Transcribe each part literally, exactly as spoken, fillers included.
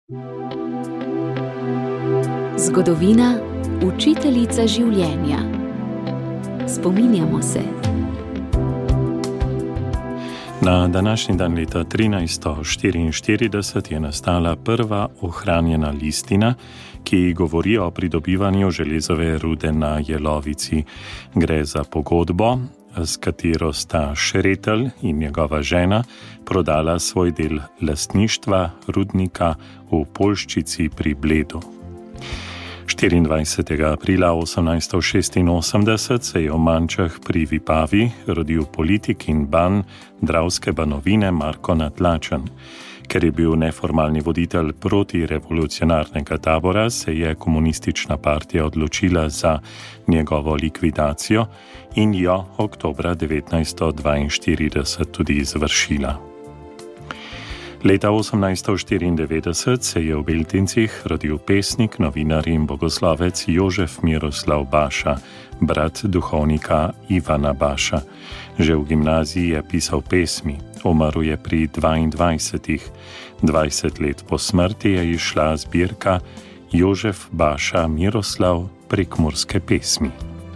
Zgodovina, učiteljica življenja. Spominjamo se. Na današnji dan leta trinajststo štiriinštirideset je nastala prva ohranjena listina, ki govori o pridobivanju železove rude na Jelovici. Gre za pogodbo, s katero sta Šretelj in njegova žena prodala svoj del lastništva rudnika v Poljščici pri Bledu. štiriindvajsetega aprila osemnajststo šestinosemdeset se je v Mančah pri Vipavi rodil politik in ban Dravske banovine Marko Natlačen. Ker je bil neformalni voditelj protirevolucionarnega tabora, se je komunistična partija odločila za njegovo likvidacijo in jo oktobra devetnajststo dvainštirideset tudi izvršila. Leta osemnajststo štiriindevetdeset se je v Beltincih rodil pesnik, novinar in bogoslovec Jožef Miroslav Baša, brat duhovnika Ivana Baša. Že v gimnaziji je pisal pesmi, umrl je pri dvaindvajsetih. dvajset let po smrti je izšla zbirka Jožef Baša Miroslav prekmurske pesmi.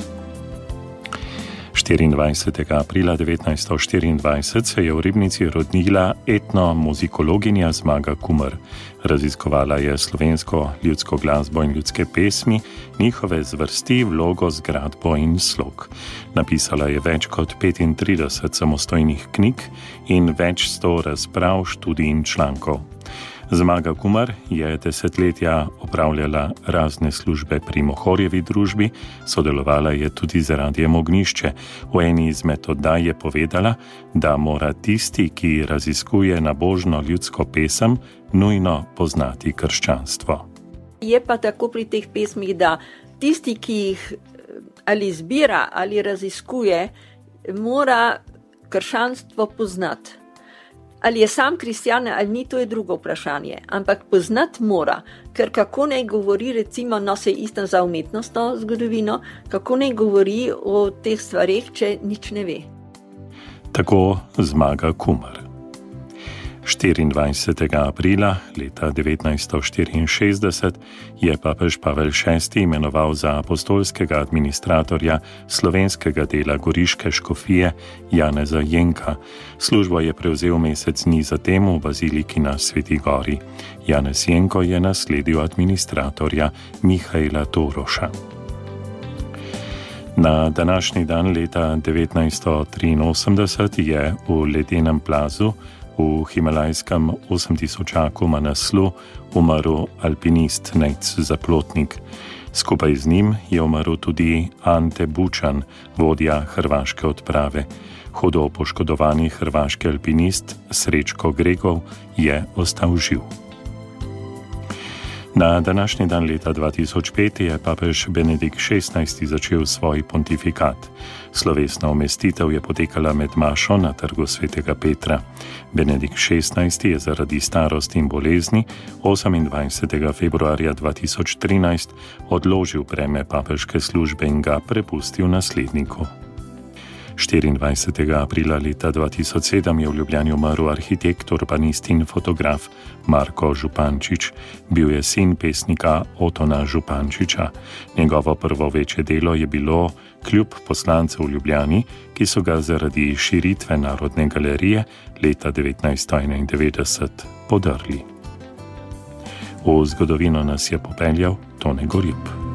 štiriindvajsetega aprila devetnajststo štiriindvajset se je v Ribnici rodila etnomuzikologinja Zmaga Kumer. Raziskovala je slovensko ljudsko glasbo in ljudske pesmi, njihove zvrsti, vlogo, zgradbo in slog. Napisala je več kot petintrideset samostojnih knjig in več sto razprav, študij in člankov. Zmaga Kumer je desetletja opravljala razne službe pri Mohorjevi družbi, sodelovala je tudi z Radiem Ognjišče. V eni izmed oddaj je povedala, da mora tisti, ki raziskuje nabožno ljudsko pesem, nujno poznati krščanstvo. Je pa tako pri teh pesmih, da tisti, ki jih ali zbira ali raziskuje, mora krščanstvo poznati. Ali je sam kristjan ali ni, to je drugo vprašanje, ampak poznati mora, ker kako naj govori, recimo, no se istem za umetnostno zgodovino, kako naj govori o teh stvareh, če nič ne ve. Tako Zmaga Kumer. štiriindvajsetega aprila leta devetnajststo štiriinšestdeset je papež Pavel šesti imenoval za apostolskega administratorja slovenskega dela goriške škofije Janeza Jenka. Službo je prevzel mesec dni zatem v baziliki na Sveti Gori. Janez Jenko je nasledil administratorja Mihaela Toroša. Na današnji dan leta devetnajststo triinosemdeset je v ledenem plazu v himalajskem osemtisočaku Manaslu umrl alpinist Nejc Zaplotnik. Skupaj z njim je umrl tudi Ante Bučan, vodja hrvaške odprave. Hudo poškodovani hrvaški alpinist Srečko Gregov je ostal živ. Na današnji dan leta dva tisoč pet je papež Benedikt šestnajsti začel svoj pontifikat. Slovesna umestitev je potekala med mašo na trgu svetega Petra. Benedikt šestnajsti je zaradi starosti in bolezni osemindvajsetega februarja dva tisoč trinajst odložil breme papeške službe in ga prepustil nasledniku. štiriindvajsetega aprila leta dva tisoč sedem je v Ljubljani umrl arhitekt, urbanist in fotograf Marko Župančič. Bil je sin pesnika Otona Župančiča. Njegovo prvo večje delo je bilo Kljub poslancev v Ljubljani, ki so ga zaradi širitve Narodne galerije leta devetnajststo enaindevetdeset podrli. V zgodovino nas je popeljal Tone Gorjup.